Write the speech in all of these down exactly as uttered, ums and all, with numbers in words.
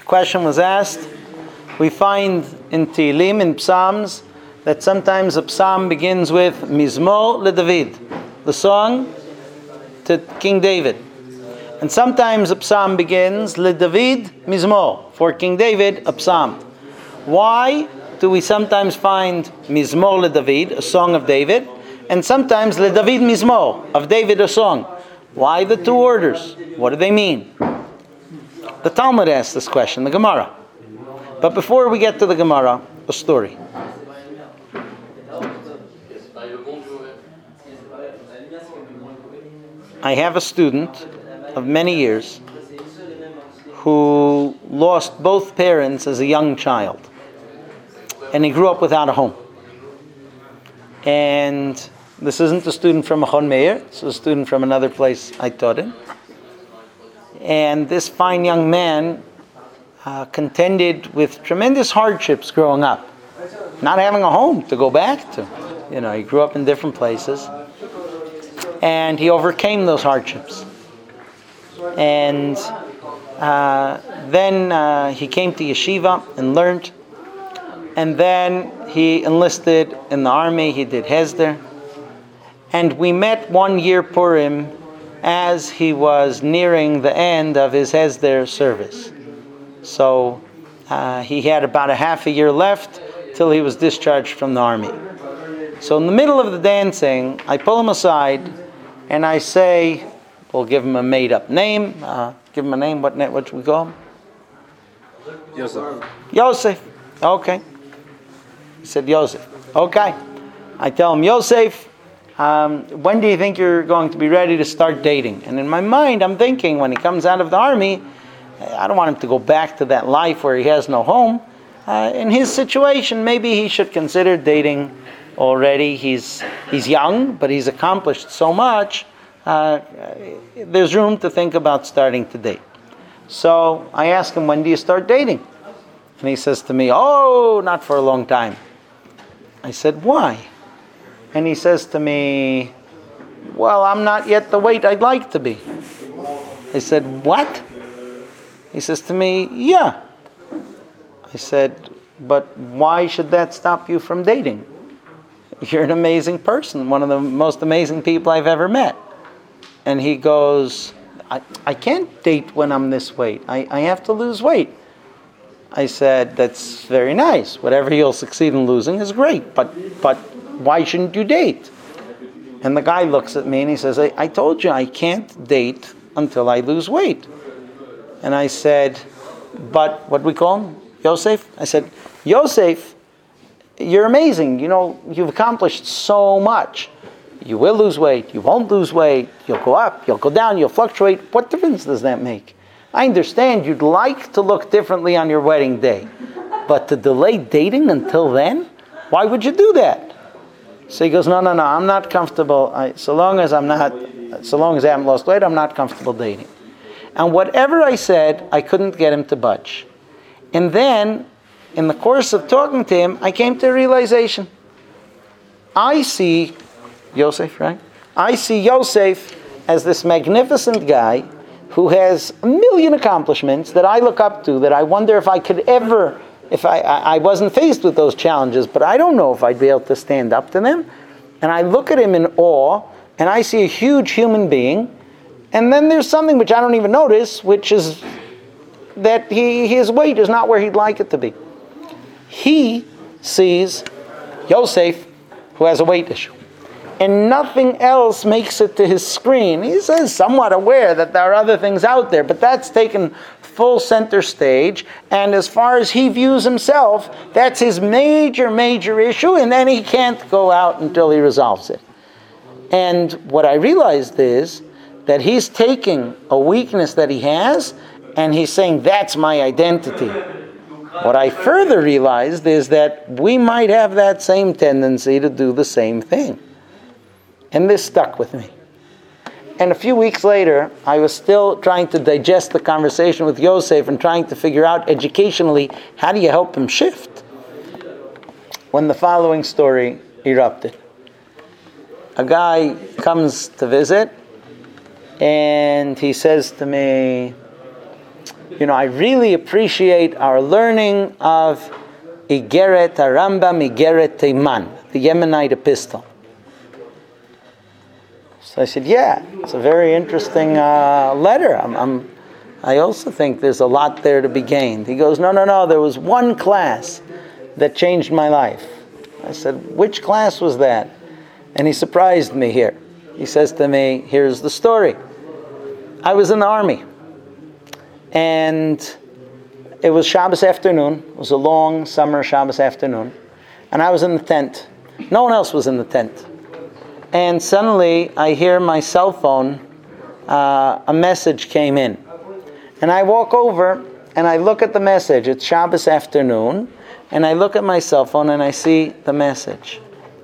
question was asked. We find in Tehillim, in Psalms, that sometimes a psalm begins with Mizmor LeDavid, the song to King David. And sometimes a psalm begins LeDavid Mizmor, for King David, a psalm. Why do we sometimes find Mizmor LeDavid, a song of David, and sometimes LeDavid Mizmor, of David, a song? Why the two orders? What do they mean? The Talmud asks this question, the Gemara. But before we get to the Gemara, a story. I have a student of many years who lost both parents as a young child. And he grew up without a home. And this isn't a student from Machon Meir, it's a student from another place I taught in. And this fine young man uh, contended with tremendous hardships growing up. Not having a home to go back to. You know, he grew up in different places. And he overcame those hardships. And uh, then uh, he came to yeshiva and learned. And then he enlisted in the army. He did Hesder. And we met one year Purim as he was nearing the end of his Hesder service. So uh, he had about a half a year left till he was discharged from the army. So in the middle of the dancing, I pull him aside and I say, we'll give him a made-up name. Uh, give him a name. What, what should we call him? Yosef. Yosef. Okay. He said Yosef. Okay. I tell him, Yosef, um, when do you think you're going to be ready to start dating? And in my mind, I'm thinking when he comes out of the army, I don't want him to go back to that life where he has no home. Uh, in his situation, maybe he should consider dating already. He's he's young, but he's accomplished so much. Uh, there's room to think about starting to date. So I ask him, when do you start dating? And he says to me, oh, not for a long time. I said, why? And he says to me, well, I'm not yet the weight I'd like to be. I said, what? He says to me, yeah. I said, but why should that stop you from dating? You're an amazing person, one of the most amazing people I've ever met. And he goes, I, I can't date when I'm this weight. I, I have to lose weight. I said, that's very nice. Whatever you'll succeed in losing is great, but but why shouldn't you date? And the guy looks at me and he says, I, I told you I can't date until I lose weight. And I said, but what do we call him? Yosef? I said, Yosef, you're amazing. You know, you've accomplished so much. You will lose weight. You won't lose weight. You'll go up. You'll go down. You'll fluctuate. What difference does that make? I understand you'd like to look differently on your wedding day. But to delay dating until then? Why would you do that? So he goes, no, no, no. I'm not comfortable. I, so long as I'm not, so long as I haven't lost weight, I'm not comfortable dating. And whatever I said, I couldn't get him to budge. And then, in the course of talking to him, I came to a realization. I see Yosef, right? I see Yosef as this magnificent guy who has a million accomplishments that I look up to, that I wonder if I could ever, if I, I, I wasn't faced with those challenges, but I don't know if I'd be able to stand up to them. And I look at him in awe, and I see a huge human being. And then there's something which I don't even notice, which is that he, his weight is not where he'd like it to be. He sees Yosef, who has a weight issue. And nothing else makes it to his screen. He's somewhat aware that there are other things out there, but that's taken full center stage. And as far as he views himself, that's his major, major issue, and then he can't go out until he resolves it. And what I realized is that he's taking a weakness that he has, and he's saying, that's my identity. What I further realized is that we might have that same tendency to do the same thing. And this stuck with me. And a few weeks later, I was still trying to digest the conversation with Yosef and trying to figure out educationally, how do you help him shift? When the following story erupted. A guy comes to visit, and he says to me, you know, I really appreciate our learning of Igeret HaRambam, Igeret Teiman, the Yemenite epistle. So I said, yeah, it's a very interesting uh, letter. I'm, I'm, I also think there's a lot there to be gained. He goes, no, no, no, there was one class that changed my life. I said, which class was that? And he surprised me here. He says to me, here's the story. I was in the army, and it was Shabbos afternoon. It was a long summer Shabbos afternoon, and I was in the tent. No one else was in the tent. And suddenly, I hear my cell phone, uh, a message came in. And I walk over, and I look at the message. It's Shabbos afternoon, and I look at my cell phone, and I see the message.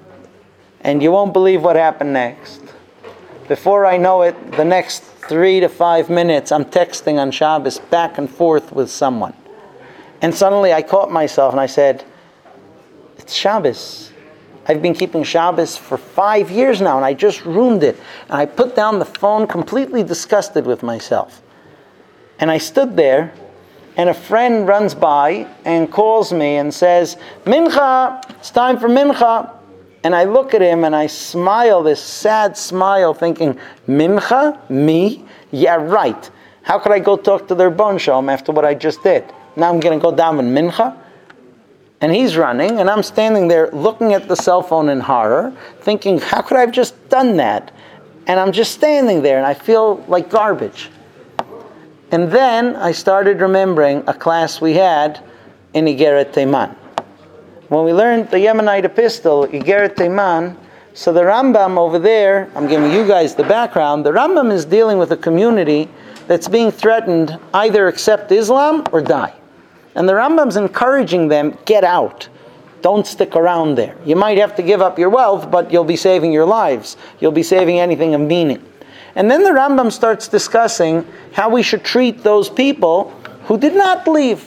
And you won't believe what happened next. Before I know it, the next three to five minutes, I'm texting on Shabbos back and forth with someone. And suddenly I caught myself and I said, it's Shabbos. I've been keeping Shabbos for five years now and I just ruined it. And I put down the phone completely disgusted with myself. And I stood there and a friend runs by and calls me and says, Mincha, it's time for Mincha. And I look at him and I smile, this sad smile, thinking, Mincha? Me? Yeah, right. How could I go talk to their Bon Shalom after what I just did? Now I'm going to go down in Mincha? And he's running, and I'm standing there looking at the cell phone in horror, thinking, how could I have just done that? And I'm just standing there, and I feel like garbage. And then I started remembering a class we had in Igeret Teiman. When we learned the Yemenite epistle, Igeret Teiman, so the Rambam over there, I'm giving you guys the background, the Rambam is dealing with a community that's being threatened, either accept Islam or die. And the Rambam's encouraging them, get out. Don't stick around there. You might have to give up your wealth, but you'll be saving your lives. You'll be saving anything of meaning. And then the Rambam starts discussing how we should treat those people who did not leave.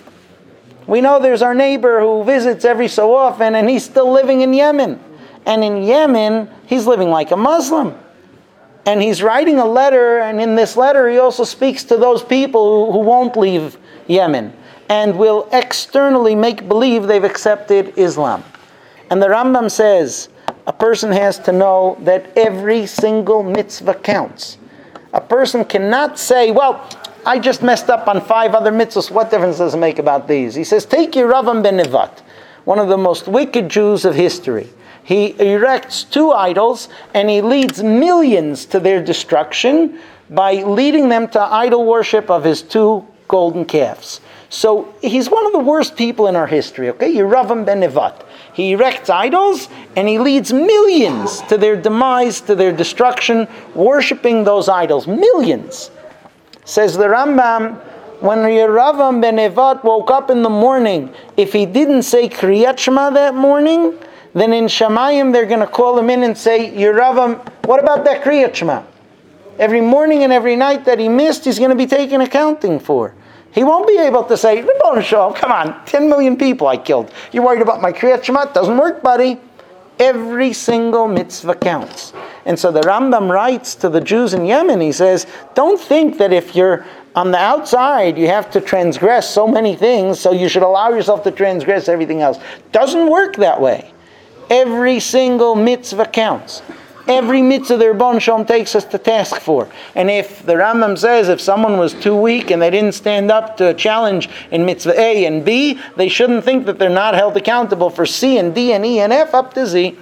We know there's our neighbor who visits every so often, and he's still living in Yemen. And in Yemen, he's living like a Muslim. And he's writing a letter, and in this letter he also speaks to those people who, who won't leave Yemen and will externally make believe they've accepted Islam. And the Rambam says, a person has to know that every single mitzvah counts. A person cannot say, well, I just messed up on five other mitzvahs. What difference does it make about these? He says, take Yeravam ben Nevat, one of the most wicked Jews of history. He erects two idols and he leads millions to their destruction by leading them to idol worship of his two golden calves. So he's one of the worst people in our history, okay? Yeravam ben Nevat. He erects idols and he leads millions to their demise, to their destruction, worshiping those idols. Millions. Says the Rambam, when Yeravam ben Nevat woke up in the morning, if he didn't say Kriyat Shema that morning, then in Shamayim they're going to call him in and say, Yeravam, what about that Kriyat Shema? Every morning and every night that he missed, he's going to be taken accounting for. He won't be able to say, Ribbon Shalom, come on, ten million people I killed. You're worried about my Kriyat Shema? Doesn't work, buddy. Every single mitzvah counts. And so the Rambam writes to the Jews in Yemen, he says, don't think that if you're on the outside, you have to transgress so many things, so you should allow yourself to transgress everything else. Doesn't work that way. Every single mitzvah counts. Every mitzvah the Rebbeinu Shalom takes us to task for. And if the Rambam says if someone was too weak and they didn't stand up to a challenge in mitzvah A and B, they shouldn't think that they're not held accountable for C and D and E and F up to Z.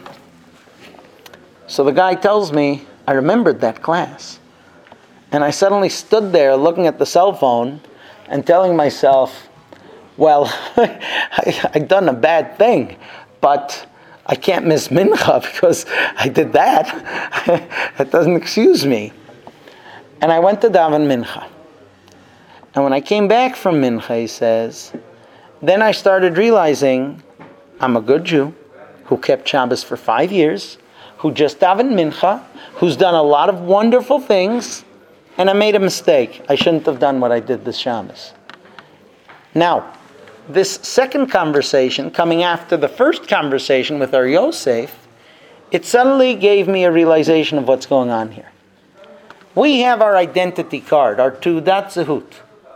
So the guy tells me, I remembered that class. And I suddenly stood there looking at the cell phone and telling myself, well, I, I've done a bad thing, but I can't miss Mincha because I did that. That doesn't excuse me. And I went to daven Mincha. And when I came back from Mincha, he says, then I started realizing I'm a good Jew who kept Shabbos for five years, who just davened Mincha, who's done a lot of wonderful things, and I made a mistake. I shouldn't have done what I did this Shabbos. Now, this second conversation, coming after the first conversation with our Yosef, it suddenly gave me a realization of what's going on here. We have our identity card, our Tudat Zehut.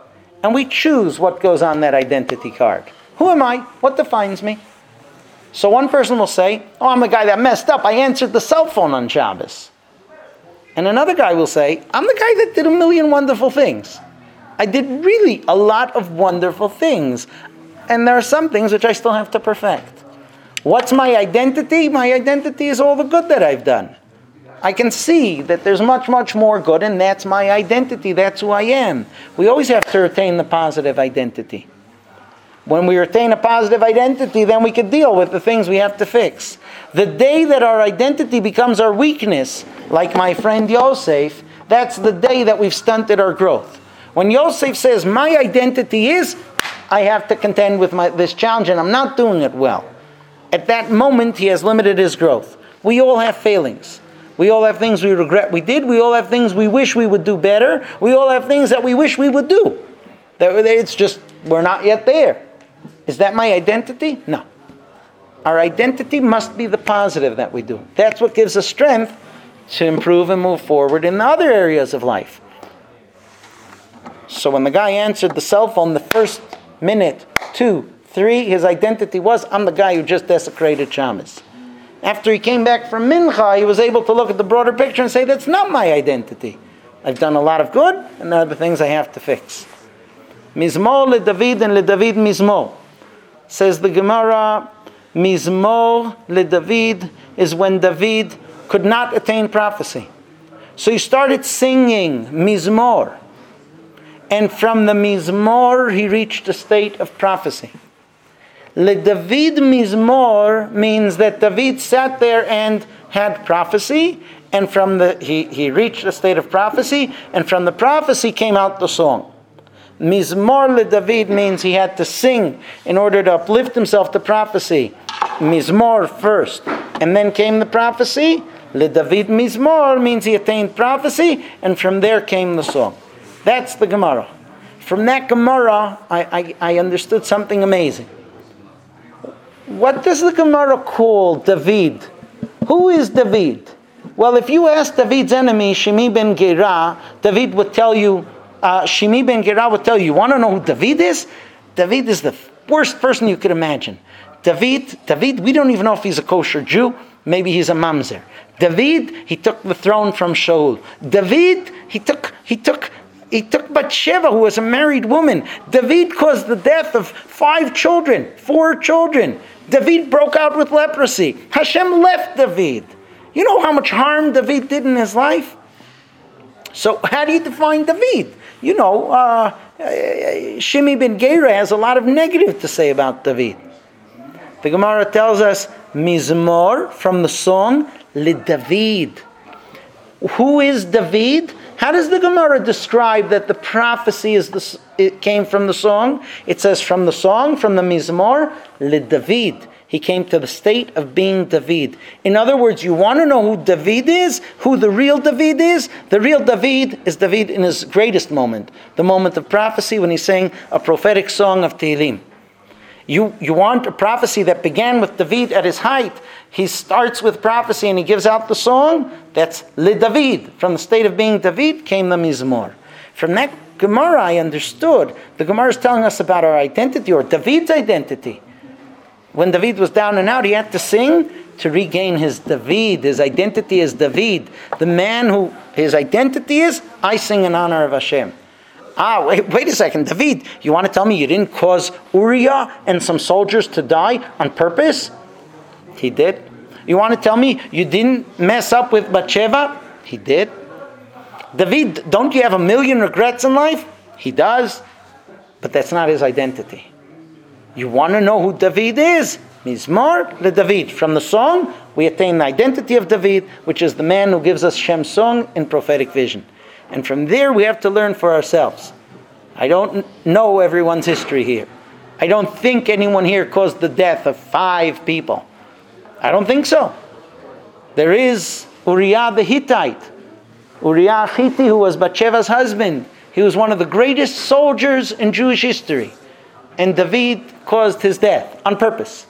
And we choose what goes on that identity card. Who am I? What defines me? So one person will say, oh, I'm the guy that messed up. I answered the cell phone on Shabbos. And another guy will say, I'm the guy that did a million wonderful things. I did really a lot of wonderful things. And there are some things which I still have to perfect. What's my identity? My identity is all the good that I've done. I can see that there's much, much more good, and that's my identity. That's who I am. We always have to retain the positive identity. When we retain a positive identity, then we can deal with the things we have to fix. The day that our identity becomes our weakness, like my friend Yosef, that's the day that we've stunted our growth. When Yosef says, my identity is, I have to contend with my, this challenge, and I'm not doing it well. At that moment, he has limited his growth. We all have failings. We all have things we regret we did. We all have things we wish we would do better. We all have things that we wish we would do. It's just, we're not yet there. Is that my identity? No. Our identity must be the positive that we do. That's what gives us strength to improve and move forward in the other areas of life. So when the guy answered the cell phone, the first minute, two, three, his identity was, I'm the guy who just desecrated Shabbos. After he came back from Mincha, he was able to look at the broader picture and say, that's not my identity. I've done a lot of good, and there are the things I have to fix. Mizmor le David and le David mizmor. Says the Gemara, Mizmor le David is when David could not attain prophecy. So he started singing Mizmor. And from the Mizmor, he reached a state of prophecy. Le David Mizmor means that David sat there and had prophecy, and from the he, he reached a state of prophecy, and from the prophecy came out the song. Mizmor le David means he had to sing in order to uplift himself to prophecy. Mizmor first, and then came the prophecy. Le David Mizmor means he attained prophecy, and from there came the song. That's the Gemara. From that Gemara, I, I, I understood something amazing. What does the Gemara call David? Who is David? Well, if you ask David's enemy, Shimi ben Gera, David would tell you, uh, Shimi ben Gera would tell you, you want to know who David is? David is the worst person you could imagine. David, David, we don't even know if he's a kosher Jew. Maybe he's a mamzer. David, he took the throne from Shaul. David, he took, he took, he took Bathsheba, who was a married woman. David caused the death of five children, four children. David broke out with leprosy. Hashem left David. You know how much harm David did in his life? So how do you define David? You know, uh, Shimi ben Gera has a lot of negative to say about David. The Gemara tells us, Mizmor, from the song, Le David. Who is David? How does the Gemara describe that the prophecy is the, it came from the song? It says from the song, from the Mizmor, Le David. He came to the state of being David. In other words, you want to know who David is? Who the real David is? The real David is David in his greatest moment. The moment of prophecy when he sang a prophetic song of Tehillim. You, you want a prophecy that began with David at his height. He starts with prophecy and he gives out the song. That's Le David. From the state of being David came the Mizmor. From that Gemara I understood. The Gemara is telling us about our identity, or David's identity. When David was down and out, he had to sing to regain his David. His identity is David. The man who his identity is, I sing in honor of Hashem. Ah, wait, wait a second, David, you want to tell me you didn't cause Uriah and some soldiers to die on purpose? He did. You want to tell me you didn't mess up with Bathsheba? He did. David, don't you have a million regrets in life? He does. But that's not his identity. You want to know who David is? Mizmor le David. From the song, we attain the identity of David, which is the man who gives us Shem's song in prophetic vision. And from there, we have to learn for ourselves. I don't know everyone's history here. I don't think anyone here caused the death of five people. I don't think so. There is Uriah the Hittite. Uriah Hitti, who was Bathsheba's husband. He was one of the greatest soldiers in Jewish history. And David caused his death on purpose.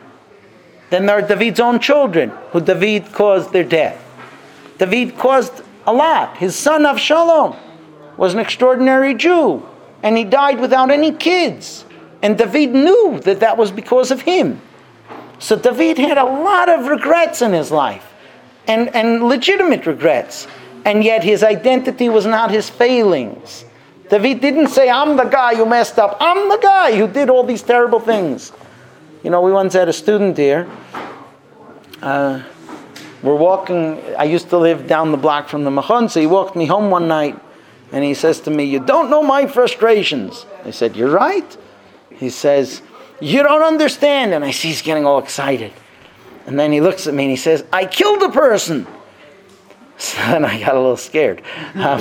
Then there are David's own children, who David caused their death. David caused a lot. His son Avshalom was an extraordinary Jew. and he died without any kids. And David knew that that was because of him. So David had a lot of regrets in his life, and, and legitimate regrets. And yet his identity was not his failings. David didn't say, I'm the guy who messed up. I'm the guy who did all these terrible things. You know, we once had a student here. Uh, we're walking, I used to live down the block from the Machon, so he walked me home one night, and he says to me, you don't know my frustrations. I said, you're right. He says, you don't understand. And I see he's getting all excited. And then he looks at me and he says, I killed a person. So then I got a little scared. Um,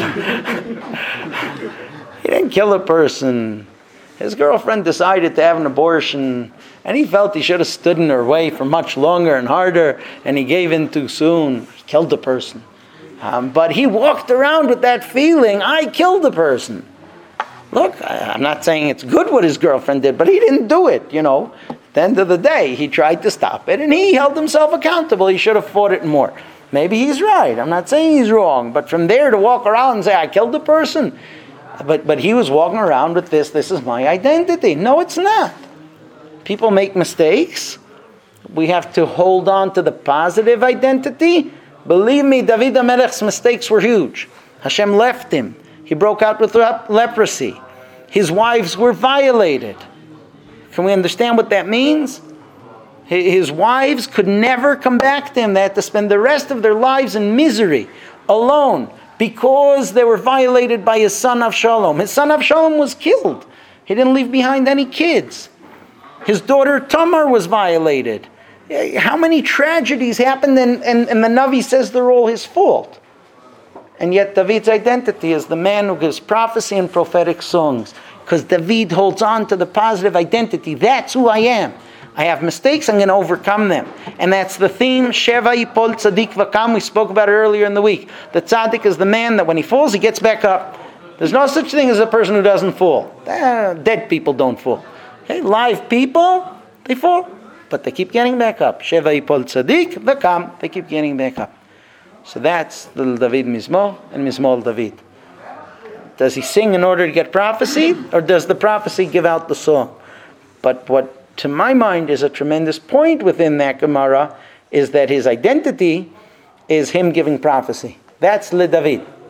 he didn't kill a person. His girlfriend decided to have an abortion, and he felt he should have stood in her way for much longer and harder, and he gave in too soon. He killed a person. Um, but he walked around with that feeling, I killed a person. Look, I, I'm not saying it's good what his girlfriend did, but he didn't do it, you know. At the end of the day, he tried to stop it, and he held himself accountable. He should have fought it more. Maybe he's right. I'm not saying he's wrong. But from there to walk around and say, I killed a person. But but he was walking around with this, this is my identity. No, it's not. People make mistakes. We have to hold on to the positive identity. Believe me, David HaMelech's mistakes were huge. Hashem left him. He broke out with lep- leprosy. His wives were violated. Can we understand what that means? His wives could never come back to him. They had to spend the rest of their lives in misery, alone, because they were violated by his son Avshalom. His son Avshalom was killed. He didn't leave behind any kids. His daughter Tamar was violated. How many tragedies happened, and, and, and the Navi says they're all his fault. And yet David's identity is the man who gives prophecy and prophetic songs. Because David holds on to the positive identity. That's who I am. I have mistakes, I'm going to overcome them. And that's the theme, Sheva Yipol Tzadik Vakam. We spoke about it earlier in the week. The tzaddik is the man that when he falls, he gets back up. There's no such thing as a person who doesn't fall. Uh, dead people don't fall. Okay? Live people, they fall. But they keep getting back up. Sheva Yipol Tzadik Vakam. They keep getting back up. So that's the David Mizmor and Mizmor David. Does he sing in order to get prophecy? Or does the prophecy give out the song? But what to my mind is a tremendous point within that Gemara is that his identity is him giving prophecy. That's Le David.